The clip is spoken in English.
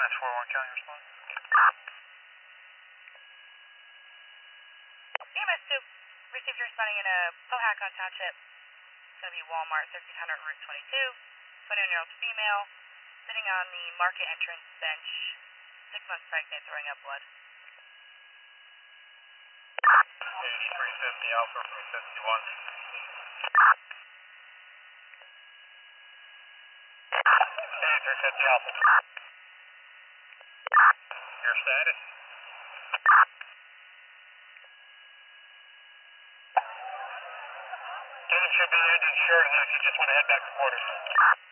Last 41 county respond. EMS 2, received responding in a Powhatan Township. It's going to be Walmart, 1300 Route 22. 21-year-old female, sitting on the market entrance bench, 6 months pregnant, throwing up blood. Page 350 Alpha 351. Page 350 Alpha. Your status? Unit should be injured shortly if you just want to head back to quarters.